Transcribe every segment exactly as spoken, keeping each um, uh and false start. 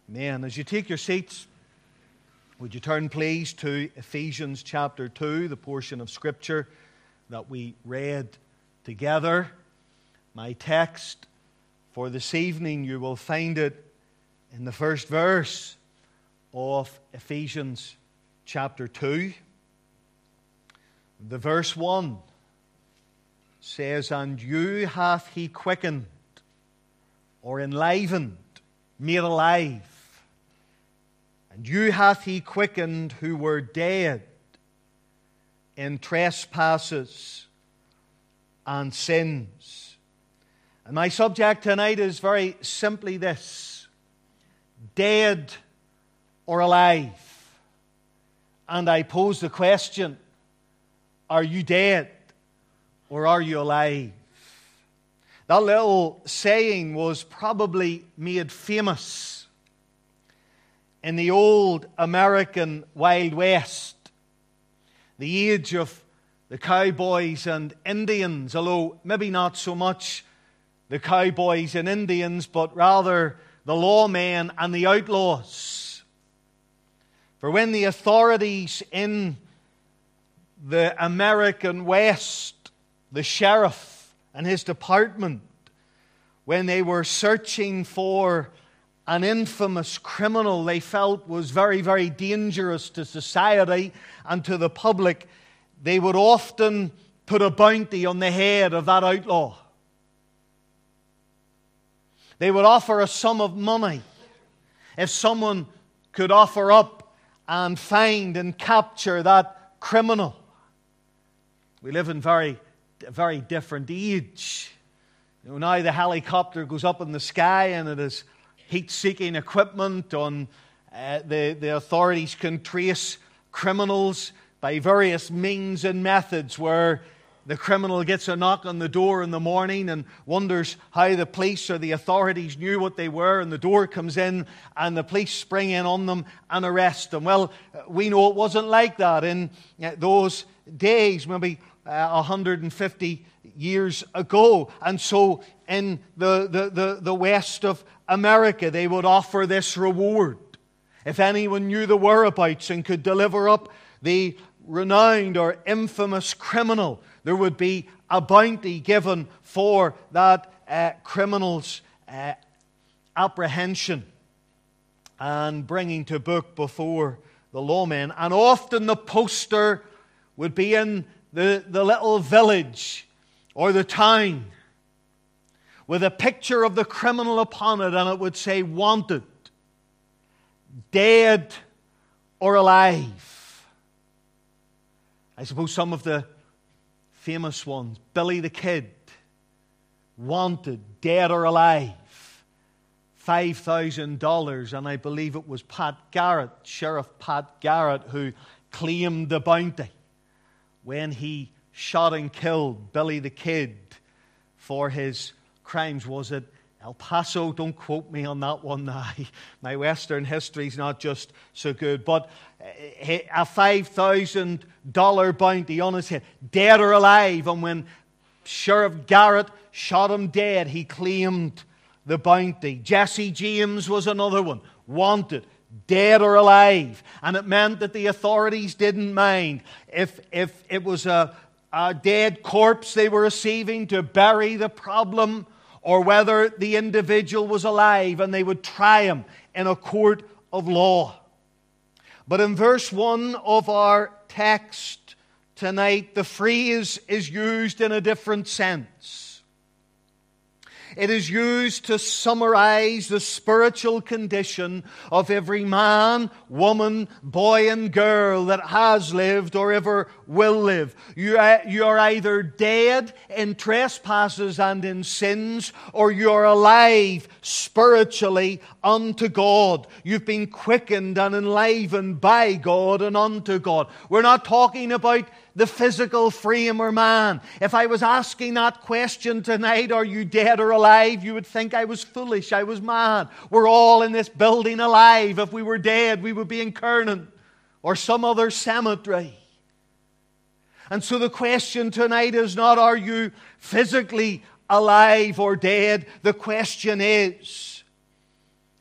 Amen. As you take your seats, would you turn please to Ephesians chapter two, the portion of Scripture that we read together. My text for this evening, you will find it in the first verse of Ephesians chapter two. The verse one says, "And you hath he quickened," or enlivened, made alive. "And you hath he quickened who were dead in trespasses and sins." And my subject tonight is very simply this: dead or alive. And I pose the question, are you dead or are you alive? That little saying was probably made famous in the old American Wild West, the age of the cowboys and Indians, although maybe not so much the cowboys and Indians, but rather the lawmen and the outlaws. For when the authorities in the American West, the sheriff and his department, when they were searching for an infamous criminal they felt was very, very dangerous to society and to the public, they would often put a bounty on the head of that outlaw. They would offer a sum of money if someone could offer up and find and capture that criminal. We live in very, a very different age. You know, now the helicopter goes up in the sky and it is heat-seeking equipment. On uh, the, the authorities can trace criminals by various means and methods, where the criminal gets a knock on the door in the morning and wonders how the police or the authorities knew what they were, and the door comes in and the police spring in on them and arrest them. Well, we know it wasn't like that in those days, maybe uh, one hundred fifty years ago. And so in the, the, the, the west of America, they would offer this reward. If anyone knew the whereabouts and could deliver up the renowned or infamous criminal, there would be a bounty given for that uh, criminal's uh, apprehension and bringing to book before the lawmen. And often the poster would be in the, the little village or the town with a picture of the criminal upon it, and it would say, "Wanted, dead or alive." I suppose some of the famous ones, Billy the Kid, wanted, dead or alive, five thousand dollars, and I believe it was Pat Garrett, Sheriff Pat Garrett, who claimed the bounty when he shot and killed Billy the Kid for his crimes. Was it El Paso? Don't quote me on that one now. My Western history's not just so good. But a five thousand dollars bounty on his head, dead or alive. And when Sheriff Garrett shot him dead, he claimed the bounty. Jesse James was another one. Wanted, dead or alive. And it meant that the authorities didn't mind if, if it was a, a dead corpse they were receiving to bury the problem, or whether the individual was alive, and they would try him in a court of law. But in verse one of our text tonight, the phrase is used in a different sense. It is used to summarize the spiritual condition of every man, woman, boy and girl that has lived or ever will live. You are, you are either dead in trespasses and in sins, or you are alive spiritually unto God. You've been quickened and enlivened by God and unto God. We're not talking about the physical frame or man. If I was asking that question tonight, are you dead or alive, you would think I was foolish, I was mad. We're all in this building alive. If we were dead, we would be in Kernan or some other cemetery. And so the question tonight is not, are you physically alive or dead? The question is,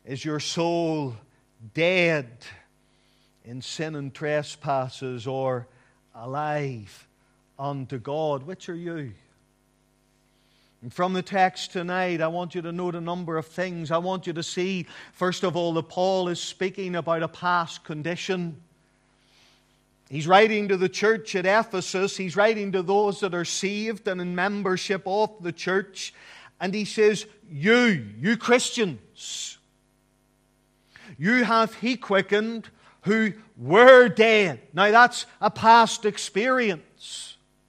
Is your soul dead in sin and trespasses, or alive unto God? Which are you? And from the text tonight, I want you to note a number of things. I want you to see, first of all, that Paul is speaking about a past condition. He's writing to the church at Ephesus. He's writing to those that are saved and in membership of the church. And he says, you, you Christians, you have He quickened who were dead. Now that's a past experience.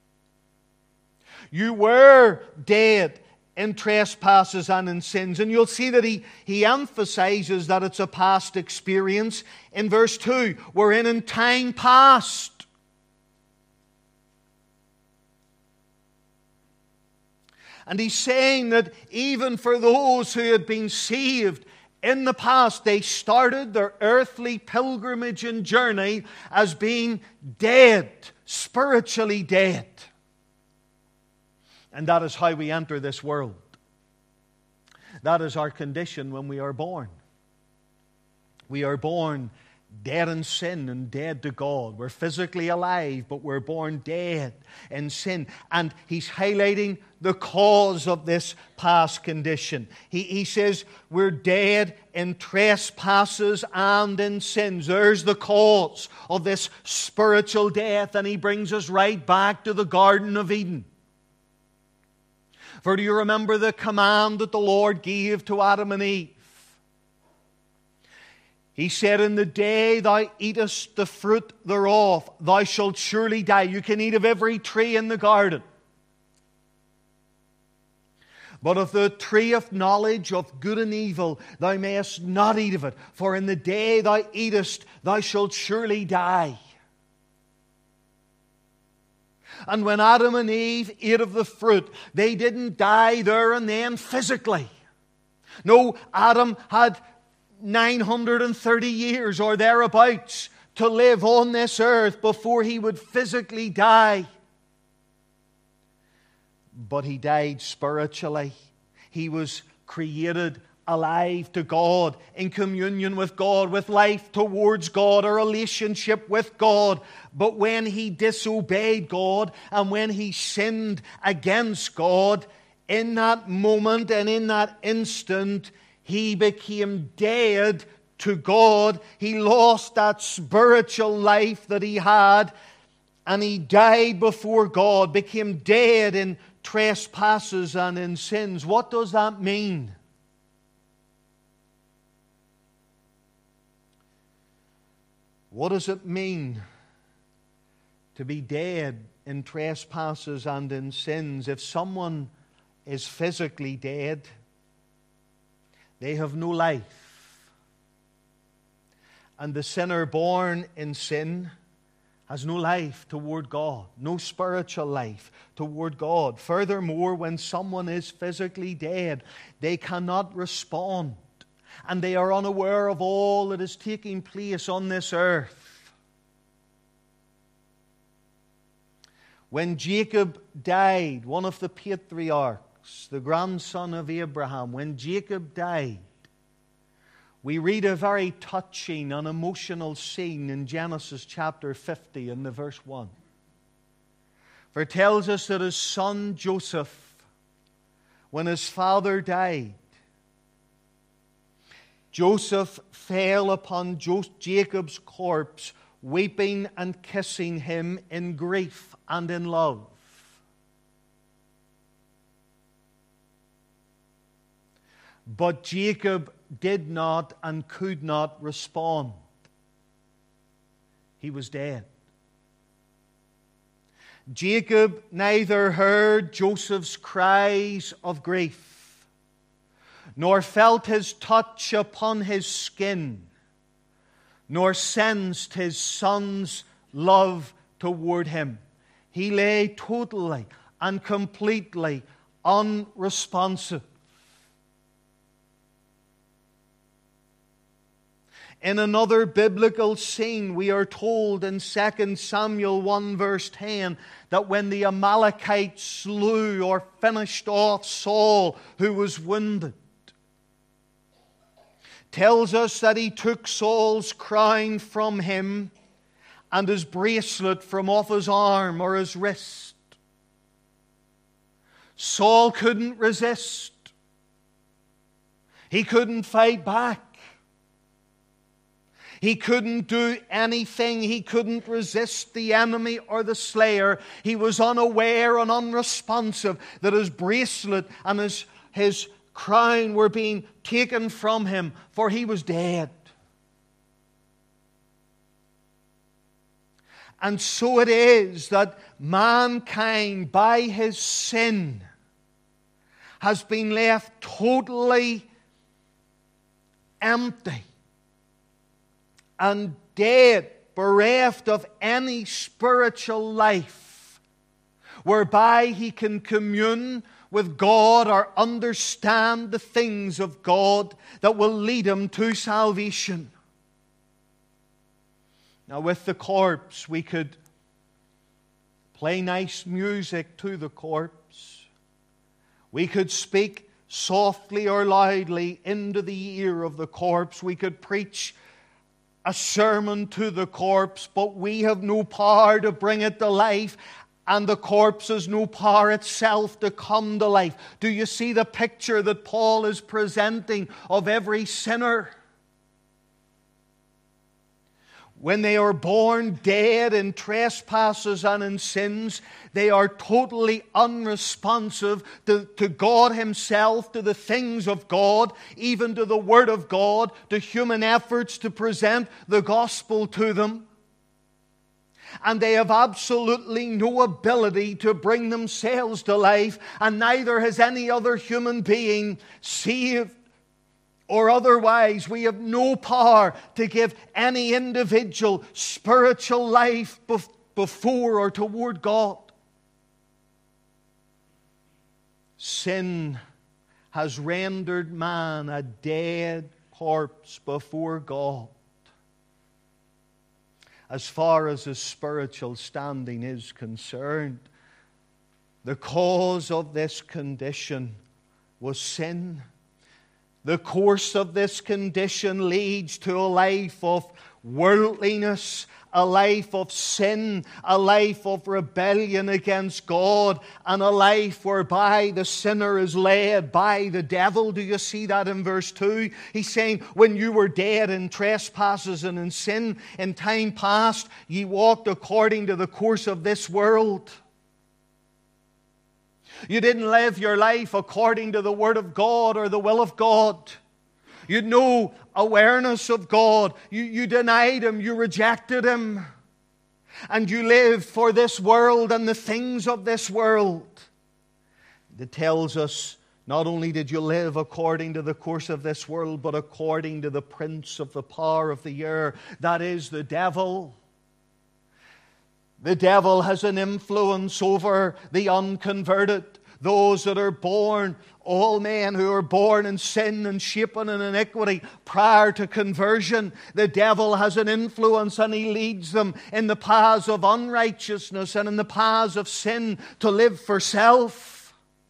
You were dead in trespasses and in sins. And you'll see that he, he emphasizes that it's a past experience in verse two. We're in in time past. And he's saying that even for those who had been saved in the past, they started their earthly pilgrimage and journey as being dead, spiritually dead. And that is how we enter this world. That is our condition when we are born. We are born dead in sin and dead to God. We're physically alive, but we're born dead in sin. And he's highlighting the cause of this past condition. He, he says we're dead in trespasses and in sins. There's the cause of this spiritual death. And he brings us right back to the Garden of Eden. For do you remember the command that the Lord gave to Adam and Eve? He said, in the day thou eatest the fruit thereof, thou shalt surely die. You can eat of every tree in the garden. But of the tree of knowledge of good and evil, thou mayest not eat of it. For in the day thou eatest, thou shalt surely die. And when Adam and Eve ate of the fruit, they didn't die there and then physically. No, Adam had nine hundred thirty years or thereabouts to live on this earth before he would physically die. But he died spiritually. He was created alive to God, in communion with God, with life towards God, a relationship with God. But when he disobeyed God and when he sinned against God, in that moment and in that instant, he became dead to God. He lost that spiritual life that he had, and he died before God, became dead in trespasses and in sins. What does that mean? What does it mean to be dead in trespasses and in sins? If someone is physically dead, they have no life. And the sinner born in sin has no life toward God, no spiritual life toward God. Furthermore, when someone is physically dead, they cannot respond. And they are unaware of all that is taking place on this earth. When Jacob died, one of the patriarchs, the grandson of Abraham, when Jacob died, we read a very touching and emotional scene in Genesis chapter fifty in the verse one. For it tells us that his son Joseph, when his father died, Joseph fell upon Jacob's corpse, weeping and kissing him in grief and in love. But Jacob did not and could not respond. He was dead. Jacob neither heard Joseph's cries of grief, nor felt his touch upon his skin, nor sensed his son's love toward him. He lay totally and completely unresponsive. In another biblical scene, we are told in Second Samuel one verse ten that when the Amalekites slew or finished off Saul, who was wounded, tells us that he took Saul's crown from him and his bracelet from off his arm or his wrist. Saul couldn't resist. He couldn't fight back. He couldn't do anything. He couldn't resist the enemy or the slayer. He was unaware and unresponsive that his bracelet and his, his crown were being taken from him, for he was dead. And so it is that mankind, by his sin, has been left totally empty and dead, bereft of any spiritual life whereby he can commune with God or understand the things of God that will lead him to salvation. Now, with the corpse, we could play nice music to the corpse. We could speak softly or loudly into the ear of the corpse. We could preach a sermon to the corpse, but we have no power to bring it to life, and the corpse has no power itself to come to life. Do you see the picture that Paul is presenting of every sinner? When they are born dead in trespasses and in sins, they are totally unresponsive to, to God Himself, to the things of God, even to the Word of God, to human efforts to present the gospel to them. And they have absolutely no ability to bring themselves to life, and neither has any other human being, saved or otherwise. We have no power to give any individual spiritual life before or toward God. Sin has rendered man a dead corpse before God, as far as his spiritual standing is concerned. The cause of this condition was sin. The course of this condition leads to a life of worldliness, a life of sin, a life of rebellion against God, and a life whereby the sinner is led by the devil. Do you see that in verse two? He's saying, when you were dead in trespasses and in sin, in time past, ye walked according to the course of this world. You didn't live your life according to the Word of God or the will of God. You had no awareness of God. You, you denied Him. You rejected Him. And you lived for this world and the things of this world. It tells us, not only did you live according to the course of this world, but according to the prince of the power of the air, that is the devil. The devil has an influence over the unconverted, those that are born, all men who are born in sin and shapen in iniquity prior to conversion. The devil has an influence, and he leads them in the paths of unrighteousness and in the paths of sin to live for self.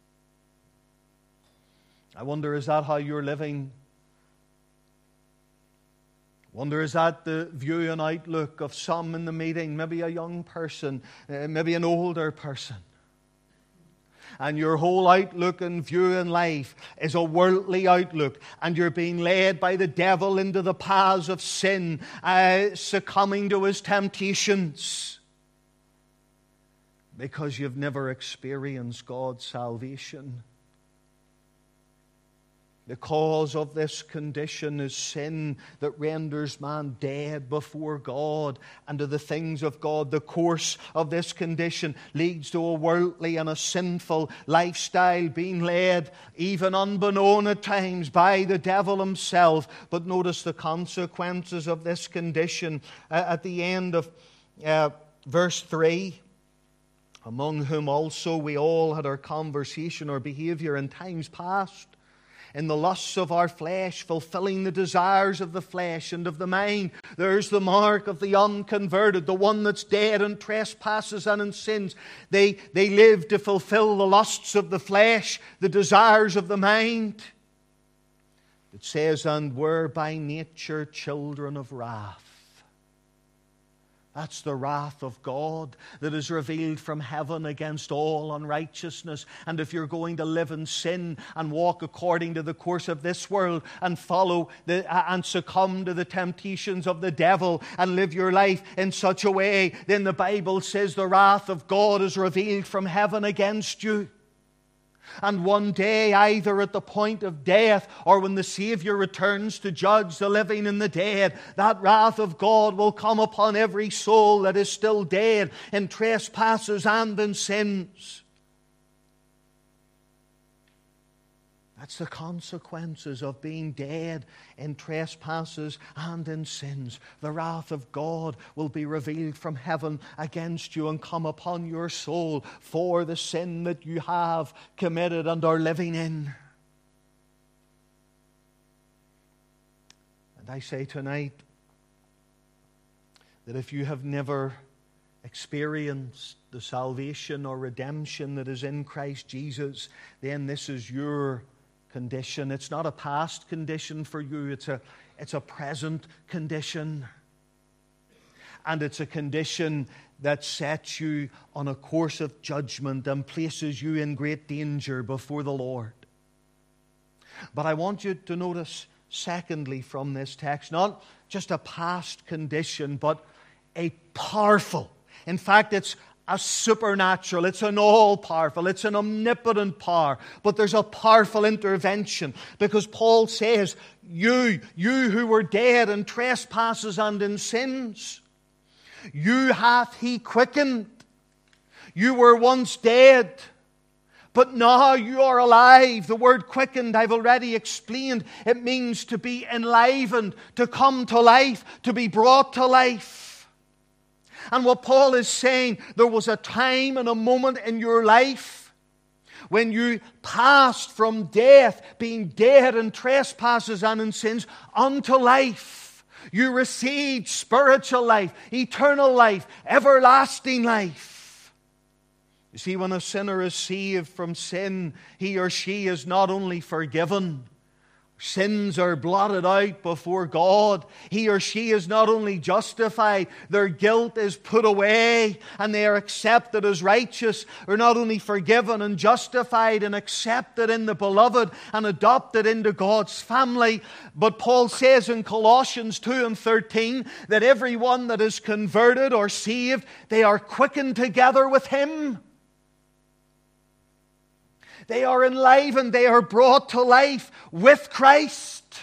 I wonder, is that how you're living? Wonder, is that the view and outlook of some in the meeting? Maybe a young person, uh, maybe an older person. And your whole outlook and view in life is a worldly outlook. And you're being led by the devil into the paths of sin, uh, succumbing to his temptations. Because you've never experienced God's salvation. The cause of this condition is sin that renders man dead before God and to the things of God. The course of this condition leads to a worldly and a sinful lifestyle being led, even unbeknown at times, by the devil himself. But notice the consequences of this condition uh, at the end of uh, verse three. Among whom also we all had our conversation or behavior in times past, in the lusts of our flesh, fulfilling the desires of the flesh and of the mind. There's the mark of the unconverted, the one that's dead in trespasses and in sins. They, they live to fulfill the lusts of the flesh, the desires of the mind. It says, and were by nature children of wrath. That's the wrath of God that is revealed from heaven against all unrighteousness. And if you're going to live in sin and walk according to the course of this world and follow the, and succumb to the temptations of the devil and live your life in such a way, then the Bible says the wrath of God is revealed from heaven against you. And one day, either at the point of death or when the Savior returns to judge the living and the dead, that wrath of God will come upon every soul that is still dead in trespasses and in sins. That's the consequences of being dead in trespasses and in sins. The wrath of God will be revealed from heaven against you and come upon your soul for the sin that you have committed and are living in. And I say tonight that if you have never experienced the salvation or redemption that is in Christ Jesus, then this is your condition. It's not a past condition for you. It's a, it's a present condition. And it's a condition that sets you on a course of judgment and places you in great danger before the Lord. But I want you to notice, secondly, from this text, not just a past condition, but a powerful. In fact, it's a supernatural, it's an all-powerful, it's an omnipotent power. But there's a powerful intervention, because Paul says, you, you who were dead in trespasses and in sins, you hath he quickened. You were once dead, but now you are alive. The word quickened, I've already explained. It means to be enlivened, to come to life, to be brought to life. And what Paul is saying, there was a time and a moment in your life when you passed from death, being dead in trespasses and in sins, unto life. You received spiritual life, eternal life, everlasting life. You see, when a sinner is saved from sin, he or she is not only forgiven, sins are blotted out before God. He or she is not only justified, their guilt is put away and they are accepted as righteous. They're not only forgiven and justified and accepted in the beloved and adopted into God's family, but Paul says in Colossians two and thirteen that everyone that is converted or saved, they are quickened together with Him. They are enlivened, they are brought to life with Christ.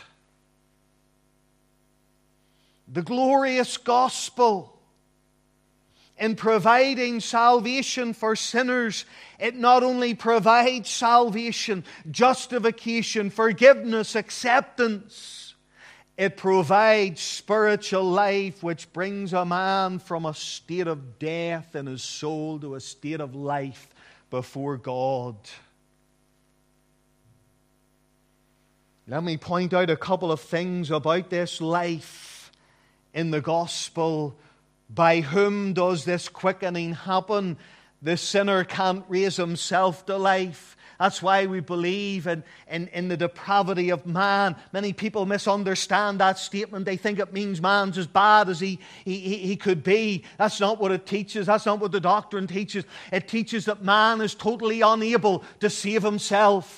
The glorious gospel, in providing salvation for sinners, it not only provides salvation, justification, forgiveness, acceptance, it provides spiritual life, which brings a man from a state of death in his soul to a state of life before God. Let me point out a couple of things about this life in the gospel. By whom does this quickening happen? The sinner can't raise himself to life. That's why we believe in, in, in the depravity of man. Many people misunderstand that statement. They think it means man's as bad as he, he, he could be. That's not what it teaches. That's not what the doctrine teaches. It teaches that man is totally unable to save himself.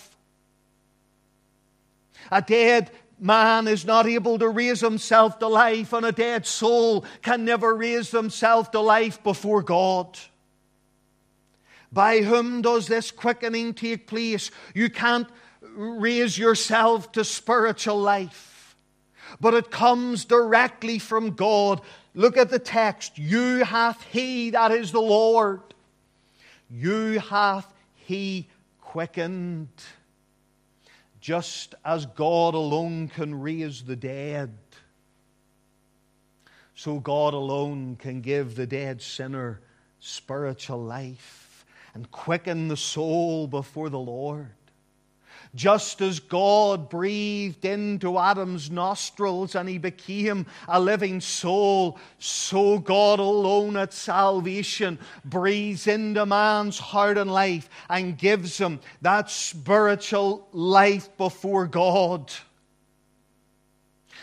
A dead man is not able to raise himself to life, and a dead soul can never raise himself to life before God. By whom does this quickening take place? You can't raise yourself to spiritual life, but it comes directly from God. Look at the text. You hath He, that is the Lord, you hath He quickened. Just as God alone can raise the dead, so God alone can give the dead sinner spiritual life and quicken the soul before the Lord. Just as God breathed into Adam's nostrils and he became a living soul, so God alone at salvation breathes into man's heart and life and gives him that spiritual life before God.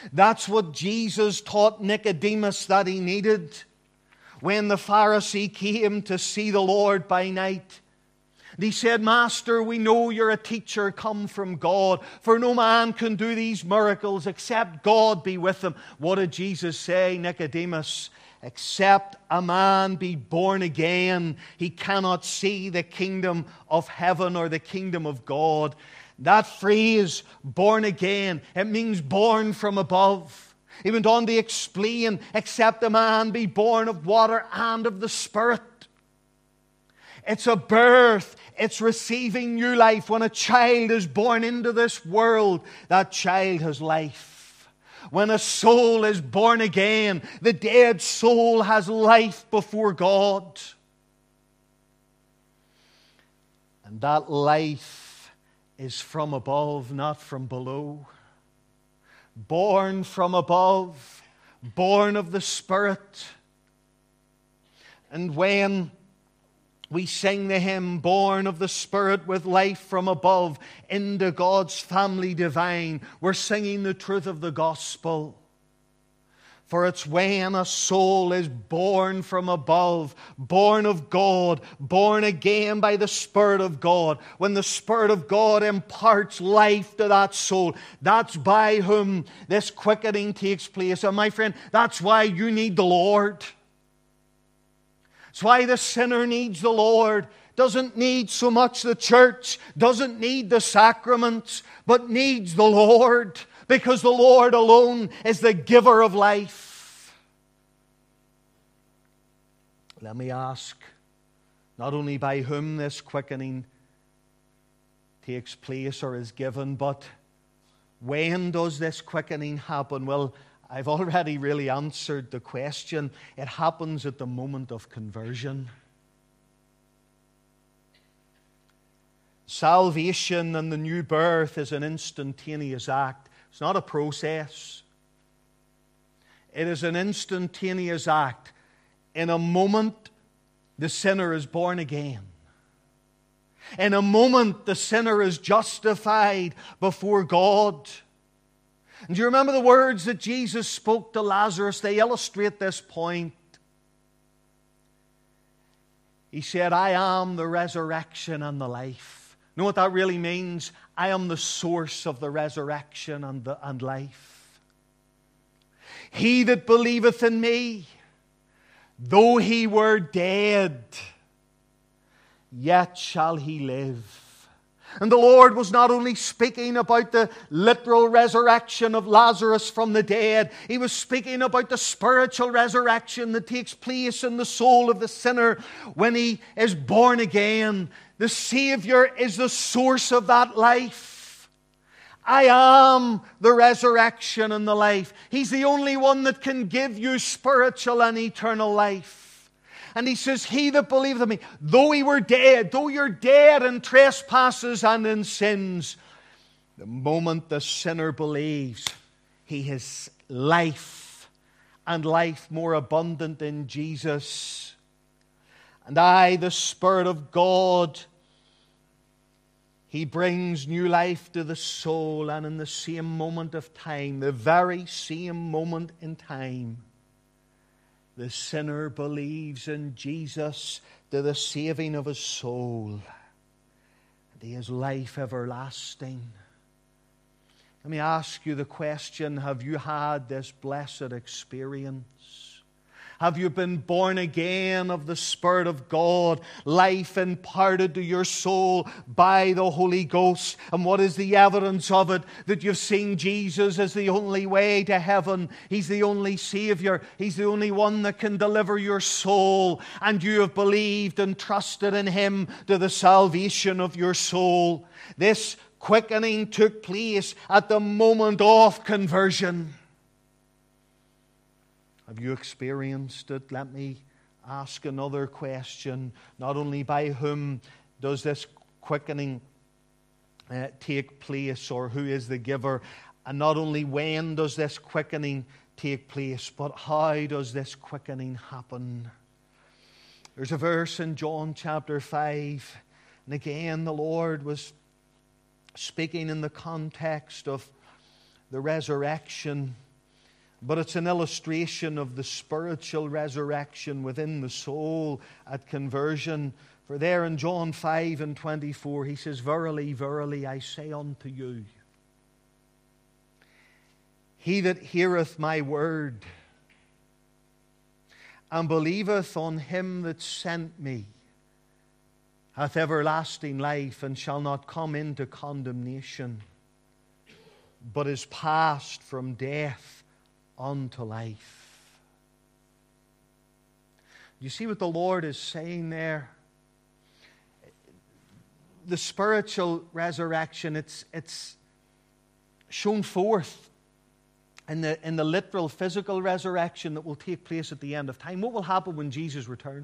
That's what Jesus taught Nicodemus that he needed when the Pharisee came to see the Lord by night. And he said, Master, we know you're a teacher come from God, for no man can do these miracles except God be with him. What did Jesus say, Nicodemus? Except a man be born again, he cannot see the kingdom of heaven or the kingdom of God. That phrase, born again, it means born from above. He went on to explain, except a man be born of water and of the Spirit. It's a birth. It's receiving new life. When a child is born into this world, that child has life. When a soul is born again, the dead soul has life before God. And that life is from above, not from below. Born from above, born of the Spirit. And when we sing the hymn, born of the Spirit with life from above, into God's family divine, we're singing the truth of the gospel. For it's when a soul is born from above, born of God, born again by the Spirit of God, when the Spirit of God imparts life to that soul, that's by whom this quickening takes place. And my friend, that's why you need the Lord. It's why the sinner needs the Lord. Doesn't need so much the church, doesn't need the sacraments, but needs the Lord. Because the Lord alone is the giver of life. Let me ask, not only by whom this quickening takes place or is given, but when does this quickening happen? Well, I've already really answered the question. It happens at the moment of conversion. Salvation and the new birth is an instantaneous act. It's not a process. It is an instantaneous act. In a moment, the sinner is born again. In a moment, the sinner is justified before God. And do you remember the words that Jesus spoke to Lazarus? They illustrate this point. He said, I am the resurrection and the life. You know what that really means? I am the source of the resurrection and, the, and life. He that believeth in me, though he were dead, yet shall he live. And the Lord was not only speaking about the literal resurrection of Lazarus from the dead, He was speaking about the spiritual resurrection that takes place in the soul of the sinner when he is born again. The Savior is the source of that life. I am the resurrection and the life. He's the only one that can give you spiritual and eternal life. And He says, he that believeth in me, though he were dead, though you're dead in trespasses and in sins, the moment the sinner believes, he has life, and life more abundant in Jesus. And I, the Spirit of God, He brings new life to the soul, and in the same moment of time, the very same moment in time, the sinner believes in Jesus to the saving of his soul, and he has life everlasting. Let me ask you the question, have you had this blessed experience? Have you been born again of the Spirit of God, life imparted to your soul by the Holy Ghost? And what is the evidence of it? That you've seen Jesus as the only way to heaven. He's the only Savior. He's the only one that can deliver your soul. And you have believed and trusted in Him to the salvation of your soul. This quickening took place at the moment of conversion. Have you experienced it? Let me ask another question. Not only by whom does this quickening uh, take place, or who is the giver, and not only when does this quickening take place, but how does this quickening happen? There's a verse in John chapter five, and again the Lord was speaking in the context of the resurrection. but it's an illustration of the spiritual resurrection within the soul at conversion. For there in John five and twenty-four, he says, "Verily, verily, I say unto you, he that heareth my word and believeth on him that sent me hath everlasting life, and shall not come into condemnation, but is passed from death unto life." You see what the Lord is saying there? The spiritual resurrection, it's, it's shown forth in the, in the literal physical resurrection that will take place at the end of time. What will happen when Jesus returns?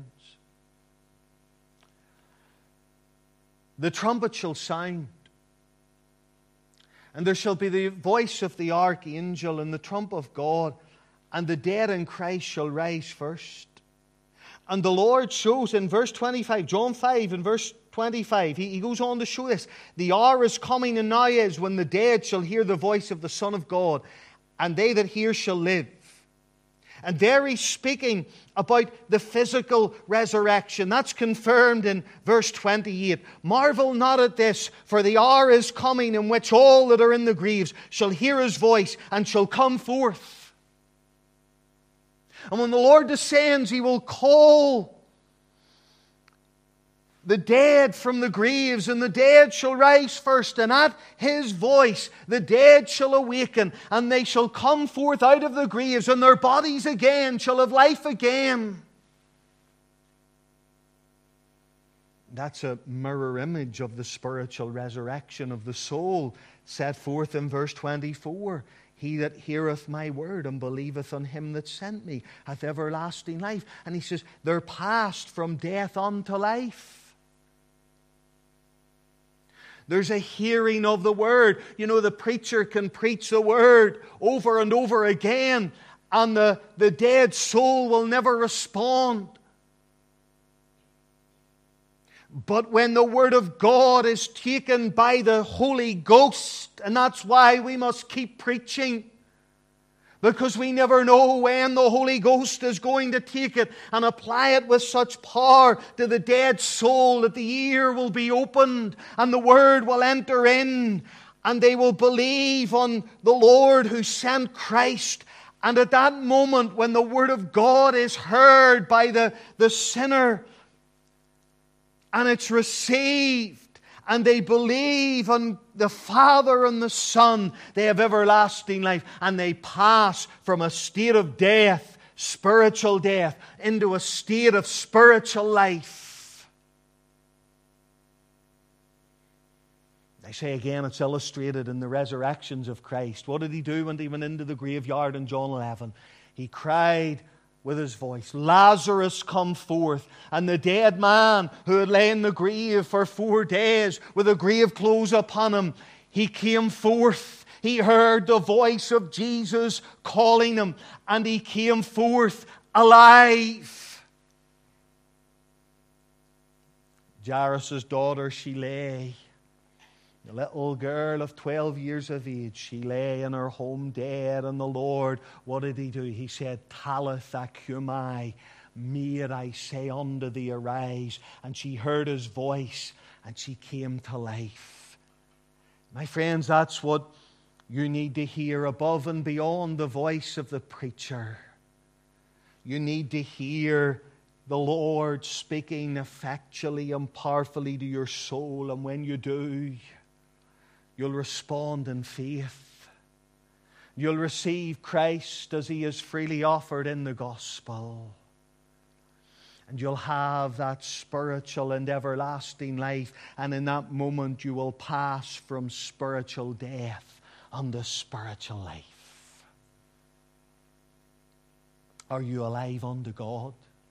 The trumpet shall sound, and there shall be the voice of the archangel and the trump of God, and the dead in Christ shall rise first. And the Lord shows in verse twenty-five, John five and verse twenty-five, he, he goes on to show this. The hour is coming, and now is, when the dead shall hear the voice of the Son of God, and they that hear shall live. And there he's speaking about the physical resurrection. That's confirmed in verse twenty-eight. "Marvel not at this, for the hour is coming in which all that are in the graves shall hear his voice and shall come forth. And when the Lord descends, he will call the dead from the graves, and the dead shall rise first. And at his voice the dead shall awaken, and they shall come forth out of the graves, and their bodies again shall have life again." That's a mirror image of the spiritual resurrection of the soul set forth in verse twenty-four. "He that heareth my word and believeth on him that sent me hath everlasting life." And he says, they're passed from death unto life. There's a hearing of the word. You know, the preacher can preach the word over and over again, and the, the dead soul will never respond. But when the word of God is taken by the Holy Ghost, and that's why we must keep preaching, because we never know when the Holy Ghost is going to take it and apply it with such power to the dead soul that the ear will be opened and the word will enter in, and they will believe on the Lord who sent Christ. And at that moment, when the word of God is heard by the, the sinner, and it's received, and they believe on the Father and the Son, they have everlasting life, and they pass from a state of death, spiritual death, into a state of spiritual life. I say again, it's illustrated in the resurrections of Christ. What did he do when he went into the graveyard in John eleven? He cried with his voice, "Lazarus, come forth." And the dead man who had lain in the grave for four days with the grave clothes upon him, he came forth. He heard the voice of Jesus calling him, and he came forth alive. Jairus' daughter, she lay. The little girl of twelve years of age, she lay in her home dead, and the Lord, what did he do? He said, "Talitha cumi," "Maid, I say unto thee, arise." And she heard his voice, and she came to life. My friends, that's what you need to hear above and beyond the voice of the preacher. You need to hear the Lord speaking effectually and powerfully to your soul, and when you do, you'll respond in faith. You'll receive Christ as he is freely offered in the gospel. And you'll have that spiritual and everlasting life. And in that moment you will pass from spiritual death unto spiritual life. Are you alive unto God?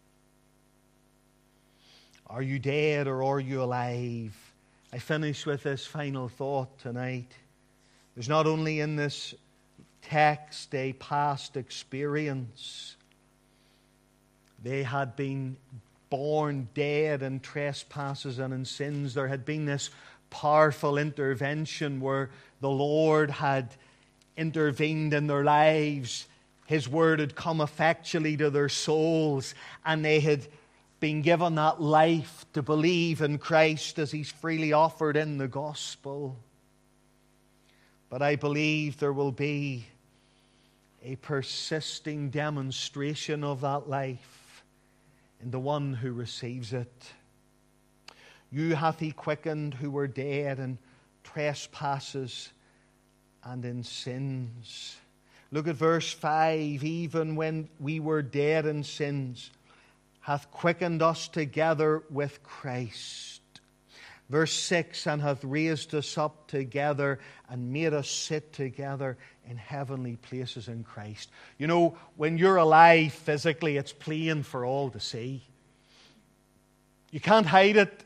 Are you dead, or are you alive? I finish with this final thought tonight. There's not only in this text a past experience. They had been born dead in trespasses and in sins. There had been this powerful intervention where the Lord had intervened in their lives His word had come effectually to their souls, and they had been given that life to believe in Christ as He's freely offered in the gospel. But I believe there will be a persisting demonstration of that life in the one who receives it. You hath He quickened who were dead in trespasses and in sins. Look at verse five. Even when we were dead in sins, hath quickened us together with Christ. Verse six, and hath raised us up together and made us sit together in heavenly places in Christ. You know, when you're alive physically, it's plain for all to see. You can't hide it.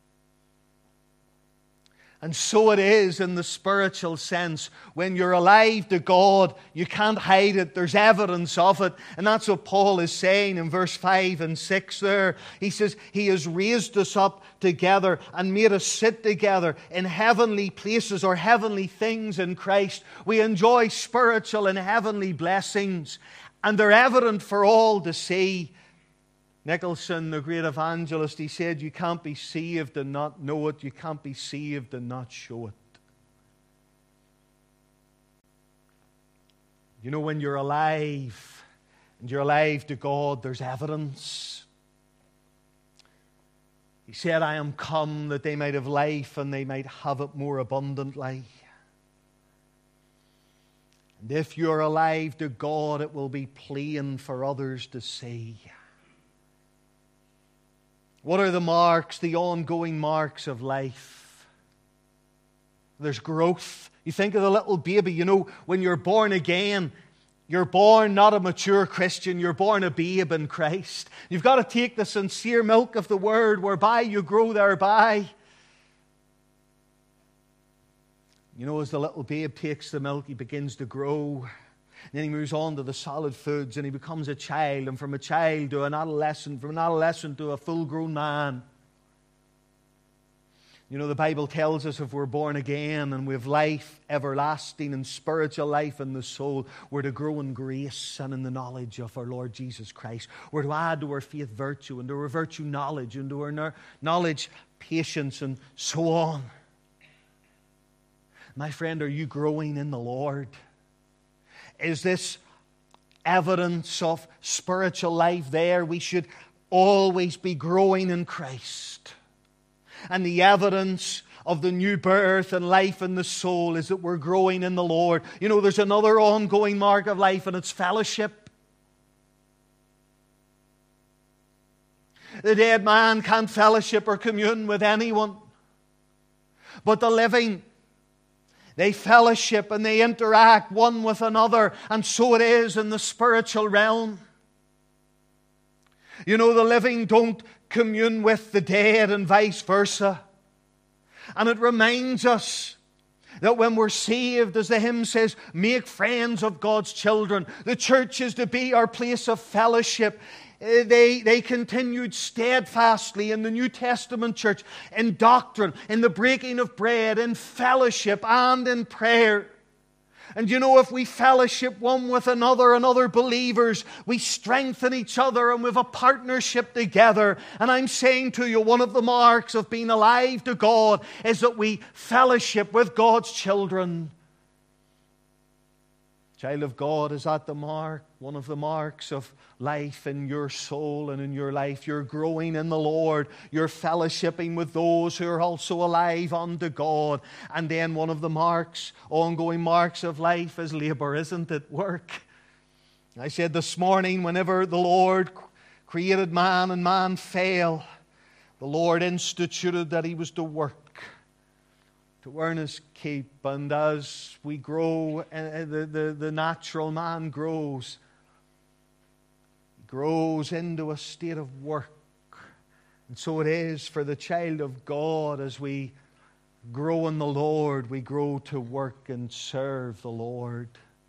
And so it is in the spiritual sense. When you're alive to God, you can't hide it. There's evidence of it. And that's what Paul is saying in verse five and six there. He says, He has raised us up together and made us sit together in heavenly places or heavenly things in Christ. We enjoy spiritual and heavenly blessings, and they're evident for all to see. Nicholson, the great evangelist, he said, you can't be saved and not know it. You can't be saved and not show it. You know, when you're alive and you're alive to God, there's evidence. He said, I am come that they might have life and they might have it more abundantly. And if you're alive to God, it will be plain for others to see. What are the marks, the ongoing marks of life? There's growth. You think of the little baby, you know, when you're born again, you're born not a mature Christian, you're born a babe in Christ. You've got to take the sincere milk of the Word, whereby you grow thereby. You know, as the little babe takes the milk, he begins to grow. Then he moves on to the solid foods and he becomes a child, and from a child to an adolescent, from an adolescent to a full-grown man. You know, the Bible tells us if we're born again and we have life everlasting and spiritual life in the soul, we're to grow in grace and in the knowledge of our Lord Jesus Christ. We're to add to our faith virtue, and to our virtue knowledge, and to our knowledge patience, and so on. My friend, are you growing in the Lord? Is this evidence of spiritual life there? We should always be growing in Christ. And the evidence of the new birth and life in the soul is that we're growing in the Lord. You know, there's another ongoing mark of life, and it's fellowship. The dead man can't fellowship or commune with anyone. But the living, they fellowship and they interact one with another. And so it is in the spiritual realm. You know, the living don't commune with the dead and vice versa. And it reminds us that when we're saved, as the hymn says, make friends of God's children. The church is to be our place of fellowship. They, they continued steadfastly in the New Testament church in doctrine, in the breaking of bread, in fellowship, and in prayer. And you know, if we fellowship one with another and other believers, we strengthen each other and we have a partnership together. And I'm saying to you, one of the marks of being alive to God is that we fellowship with God's children. Child of God, is that the mark? One of the marks of life in your soul and in your life. You're growing in the Lord. You're fellowshipping with those who are also alive unto God. And then one of the marks, ongoing marks of life is labor, isn't it? Work. I said this morning, whenever the Lord created man and man fell, the Lord instituted that he was to work, to earn his keep. And as we grow, uh, the, the, the natural man grows. He grows into a state of work. And so it is for the child of God. As we grow in the Lord, we grow to work and serve the Lord.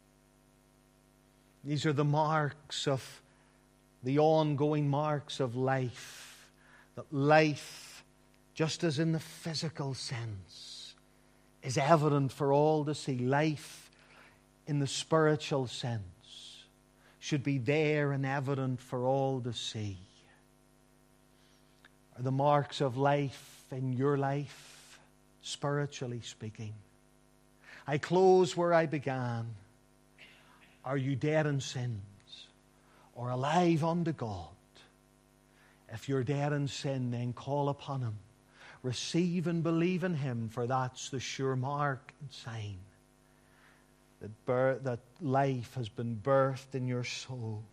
These are the marks of, the ongoing marks of life. That life, just as in the physical sense, is evident for all to see. Life in the spiritual sense. should be there and evident for all to see. Are the marks of life in your life, spiritually speaking? I close where I began. Are you dead in sins or alive unto God? If you're dead in sin, then call upon Him. Receive and believe in Him, for that's the sure mark and sign that, birth, that life has been birthed in your soul.